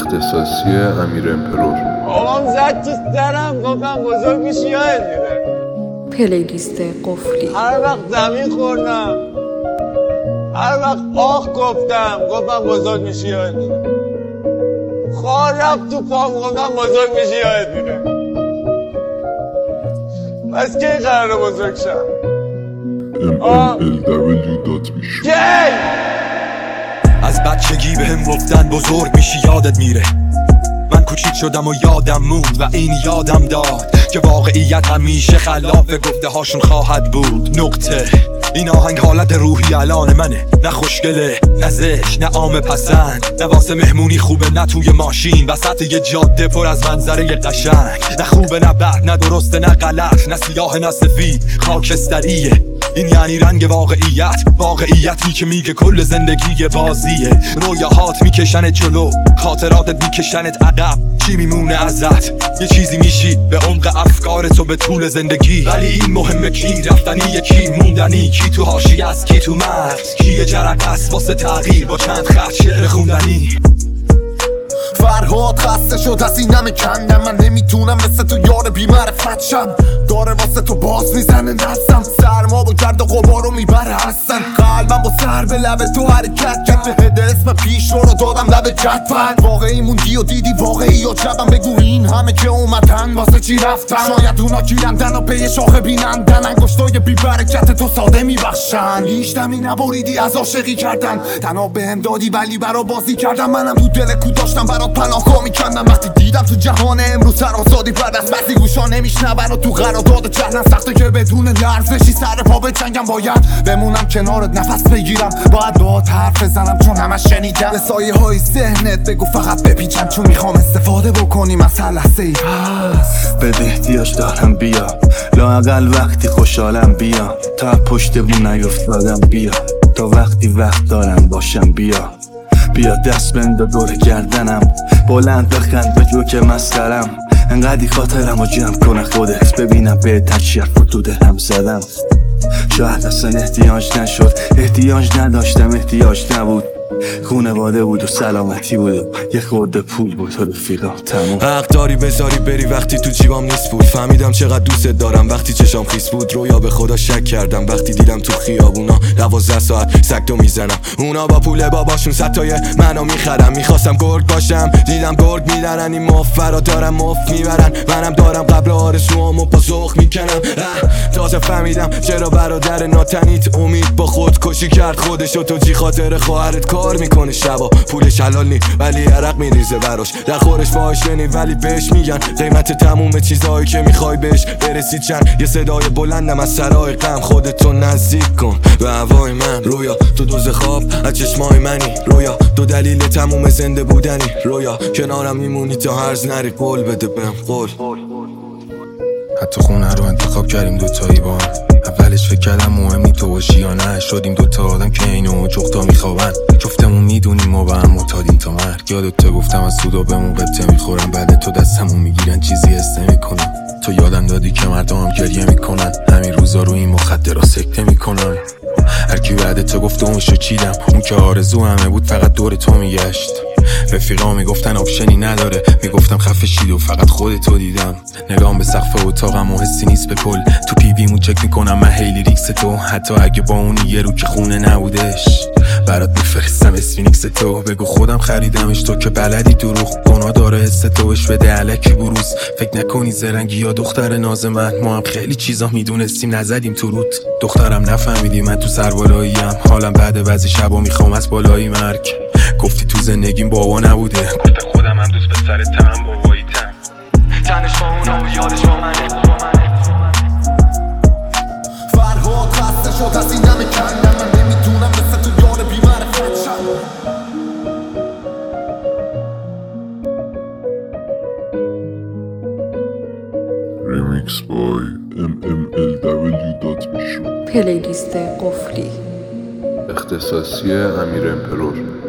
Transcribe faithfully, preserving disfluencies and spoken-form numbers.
اختصاصی امیر امپرور. آقام زد تو سرم گفتم بزرگ میشی یاد میره. پلیلیست قفلی. هر وقت زمین خوردم، هر وقت آخ گفتم گفتم بزرگ میشی یاد میره. خواه رفت تو پام گفتم بزرگ میشی یاد میره. پس کی قراره بزرگ شم؟ ام ال ال دبلیو دات میشو. کی؟ از بچگی به هم گفتن بزرگ میشی یادت میره. من کوچیک شدم و یادم موند و این یادم داد که واقعیت همیشه خلاف گفته هاشون خواهد بود. نقطه. این آهنگ حالت روحی الان منه، نه خوشگله نه زشت نه عام پسند، نه واسه مهمونی خوبه نه توی ماشین وسط یه جاده پر از منظره قشنگ، نه خوبه نه بد نه درسته نه غلط، نه سیاه نه سفید خاکستریه. این یعنی رنگ واقعیت، واقعیتی که میگه کل زندگی بازیه. رویاهات میکشنت جلو، خاطراتت میکشنت عقب. چی میمونه ازت؟ یه چیزی میشی به عمق افکار تو به طول زندگی. ولی این مهمه کی رفتنی کی موندنی، کی تو حاشیه است کی تو مرز، کی یه جرقه است واسه تغییر با چند خط شعر خوندنی. فرهاد خسته شد از اینم کندم، من نمیتونم مثل تو یار بی‌معرفت شم. داره واسه تو باز میزنه دستم، سرما با گرد و غبارو میبره هستن. قلبم با سر به لب تو حرکت کرد، هد اسم پیش رو دادم لب جدول. واقعی موندی و دیدی واقعی و جبم، بگو این همه که اومدن واسه چی رفتن. شاید اونا گیرندن و پی شاخه بینندن، انگشتای بی برکت تو ساده میبخشن. هیچ دمی نبریدی از عاشقی کردن، تنها بهم دادی ولی برا بازی کردم. منم تو دل کو داشتم برات پناهگاه میکندم. وقتی دیدم تو جهان امروز سر آزادی بعد از بعضی گوشا نمیشنون و تو قرارداد جهنم سخته که بدون لرزشی سر پا بجنگم. باید بمونم کنارت نفس بگیرم، باید باهات حرف بزنم چون همش شنیدم. به سایه های ذهنت بگو فقط بپیچم، چون میخوام استفاده بکنیم از هر لحظه ای هست. بده احتیاج دارم بیا، لااقل وقتی خوشحالم بیا. تا پشت بون نیفتادم بیا، تا وقتی وقت دارم باشم بیا. بیا دست بنده دور گردنم، بلند بخند به جو که مسخرم. انقدی خاطرم رو جمع کنه خودت، ببینم به تکشیر فتوده هم زدم. شاید اصلا احتیاج نشد، احتیاج نداشتم احتیاج نبود. خونواده بود و سلامتی بود و یه خورده پول بود و رفیقم تموم. حق داری بذاری بری وقتی تو جیبام نیست بود. فهمیدم چقدر دوست دارم وقتی چشام خیس بود. رویا به خدا شک کردم وقتی دیدم تو خیابونا دوازده ساعت سگتو میزنم. اونا با پول باباشون ستای منو میخرم. میخواستم گرگ باشم دیدم گرگ میدارن. این مفرا دارم مفت میبرن، منم دارم قبل آرزوامو با ذوق میکنم. تازه فهمیدم چرا برادر ناتنیت امید با خودکشی کرد خودشو. تو جی خاطر خواهرت کار میکنه شبا، پولش حلال نی ولی عرق میریزه براش. در خورش باهاش نی ولی بهش میگن قیمت تموم چیزایی که میخوای بهش برسی چند. یه صدای بلندم از سرای غم، خودتو نزدیک کن به هوای من. رویا تو دوز خواب از چشمای منی، رویا دو دلیل تموم زنده بودنی. رویا کنارم میمونی تا هرز نری، قول بده بهم قول. حتی خونه رو انتخاب کردیم دوتایی با هم، اولش فکر کردم مهمی تو باشی یا نه. شدیم دوتا آدم که اینو جفتا میخوابن، جفتمون میدونیم و با هم معتادیم تا مرگ. یادت گفتم از سودا بهمون قطعه میخورم، بعد تو دستمون میگیرن چیزی حس نمیکنم. تو یادم دادی که مردم هم گریه میکنن، همین روزا رو این مخدرها سکته میکنن. هرکی بعد تو گفت اونشو چیدم، اون که آرزو همه بود فقط دور تو میگشت. رفیقا میگفتن آپشنی نداره، میگفتم خفه شید و فقط خودتو دیدم. نگام به سقف اتاقم و حسی نیست به کل، تو پیویمو چک میکنم من هیلی ریکس تو. حتی اگه با اون یه رو که خونه نبودش برات میفرستم اسفینیکس تو. بگو خودم خریدمش تو که بلدی دروغ، گناه داره حس تو بش بده علکی بروز. فکر نکنی زرنگی یا دختر ناز من، ما هم خیلی چیزا میدونستیم نزدیم تو روت. دخترم نفهمیدی من تو سربالاییم، حالم بعد بعضی شبا میخوام از بالایی مرگ. گفتی تو زندگیم بابا نبوده، گفتم خودم هم دوست به سر تم بابایی تم. تنش با اونا و یادش با منه. فرهاد خسته شد از اینم کندم، من نمیتونم مثل تو یار بی‌معرفت شم. ریمیکس بای ام ال ال دبلیو دات میشو. پلیلیست قفلی. اختصاصی امیر امپرور.